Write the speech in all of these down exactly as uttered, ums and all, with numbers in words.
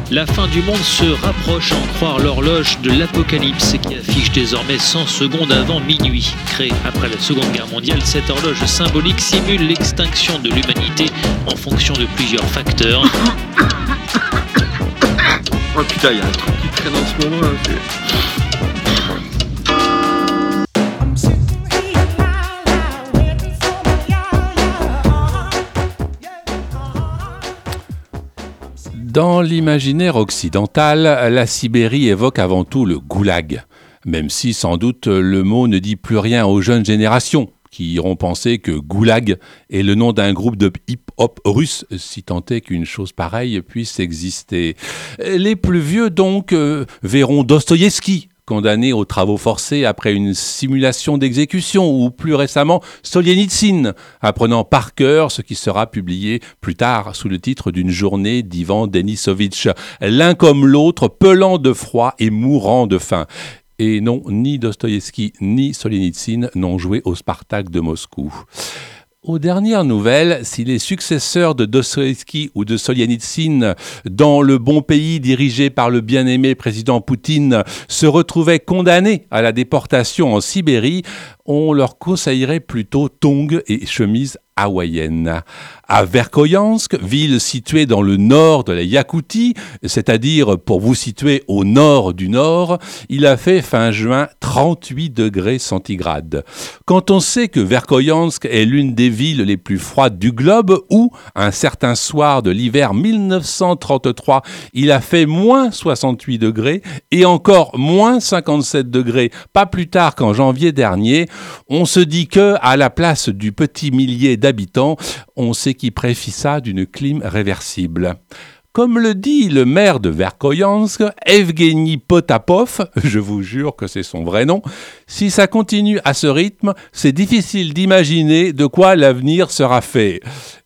La fin du monde se rapproche, à en croire l'horloge de l'apocalypse qui affiche désormais cent secondes avant minuit. Créée après la Seconde Guerre mondiale, cette horloge symbolique simule l'extinction de l'humanité en fonction de plusieurs facteurs. Oh putain, il y a un truc qui traîne en ce moment là, c'est... Dans l'imaginaire occidental, la Sibérie évoque avant tout le goulag, même si sans doute le mot ne dit plus rien aux jeunes générations, qui iront penser que goulag est le nom d'un groupe de hip-hop russe, si tant est qu'une chose pareille puisse exister. Les plus vieux donc euh, verront Dostoïevski condamné aux travaux forcés après une simulation d'exécution, ou plus récemment Solienitsyn, apprenant par cœur ce qui sera publié plus tard sous le titre d'une journée d'Ivan Denisovitch, l'un comme l'autre pelant de froid et mourant de faim. Et non, ni Dostoïevski ni Solienitsyn n'ont joué au Spartak de Moscou. Aux dernières nouvelles, si les successeurs de Dostoïevski ou de Solienitsyn dans le bon pays dirigé par le bien-aimé président Poutine se retrouvaient condamnés à la déportation en Sibérie, on leur conseillerait plutôt tongs et chemises hawaïennes. À Verkhoyansk, ville située dans le nord de la Yakoutie, c'est-à-dire pour vous situer au nord du nord, il a fait fin juin trente-huit degrés centigrades. Quand on sait que Verkhoyansk est l'une des villes les plus froides du globe, où, un certain soir de l'hiver mille neuf cent trente-trois, il a fait moins soixante-huit degrés et encore moins cinquante-sept degrés, pas plus tard qu'en janvier dernier, on se dit que, à la place du petit millier d'habitants, on s'équiperait d'une clim réversible. Comme le dit le maire de Verkhoyansk, Evgeny Potapov, je vous jure que c'est son vrai nom, si ça continue à ce rythme, c'est difficile d'imaginer de quoi l'avenir sera fait.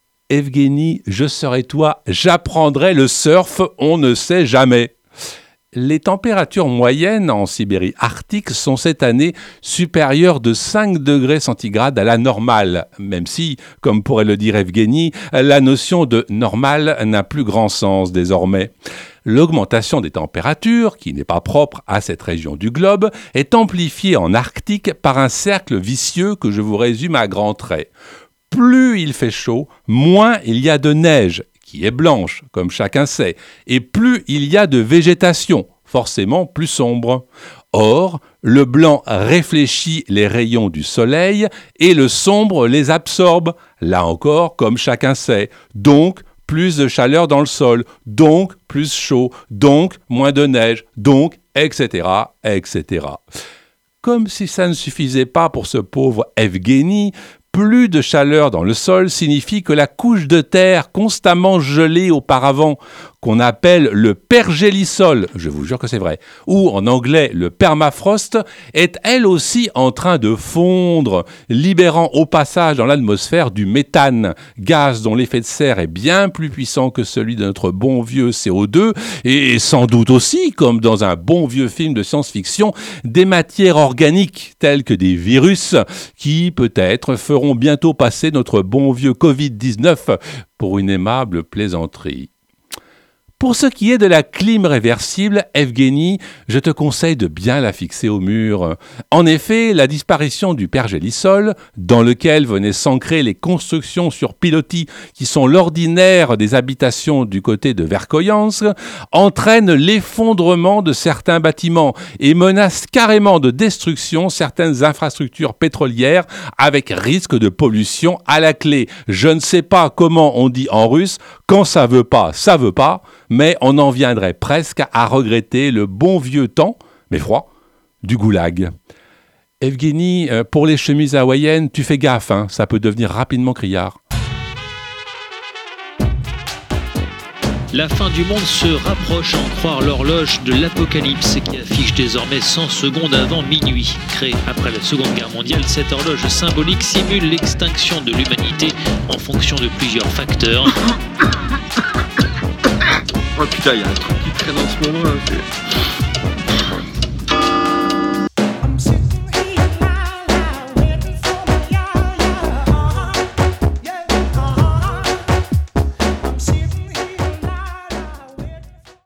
Evgeny, je serai toi, j'apprendrai le surf, on ne sait jamais. Les températures moyennes en Sibérie arctique sont cette année supérieures de cinq degrés centigrades à la normale, même si, comme pourrait le dire Evgeny, la notion de normal n'a plus grand sens désormais. L'augmentation des températures, qui n'est pas propre à cette région du globe, est amplifiée en Arctique par un cercle vicieux que je vous résume à grands traits. Plus il fait chaud, moins il y a de neige, qui est blanche, comme chacun sait, et plus il y a de végétation, forcément plus sombre. Or, le blanc réfléchit les rayons du soleil et le sombre les absorbe, là encore, comme chacun sait. Donc, plus de chaleur dans le sol, donc plus chaud, donc moins de neige, donc, et cetera, et cetera. Comme si ça ne suffisait pas pour ce pauvre Evgeny, plus de chaleur dans le sol signifie que la couche de terre constamment gelée auparavant, qu'on appelle le pergélisol, je vous jure que c'est vrai, ou en anglais le permafrost, est elle aussi en train de fondre, libérant au passage dans l'atmosphère du méthane, gaz dont l'effet de serre est bien plus puissant que celui de notre bon vieux C O deux, et sans doute aussi, comme dans un bon vieux film de science-fiction, des matières organiques telles que des virus qui, peut-être, feront bientôt passer notre bon vieux covid dix-neuf pour une aimable plaisanterie. Pour ce qui est de la clim réversible, Evgeny, je te conseille de bien la fixer au mur. En effet, la disparition du pergélisol, dans lequel venaient s'ancrer les constructions sur pilotis qui sont l'ordinaire des habitations du côté de Verkhoyansk, entraîne l'effondrement de certains bâtiments et menace carrément de destruction certaines infrastructures pétrolières avec risque de pollution à la clé. Je ne sais pas comment on dit en russe, quand ça veut pas, ça veut pas, mais on en viendrait presque à regretter le bon vieux temps, mais froid, du goulag. Evgeny, pour les chemises hawaïennes, tu fais gaffe, hein, ça peut devenir rapidement criard. La fin du monde se rapproche, à en croire l'horloge de l'apocalypse qui affiche désormais cent secondes avant minuit. Créée après la Seconde Guerre mondiale, cette horloge symbolique simule l'extinction de l'humanité en fonction de plusieurs facteurs. Oh putain, il y a un truc qui traîne en ce moment là, c'est...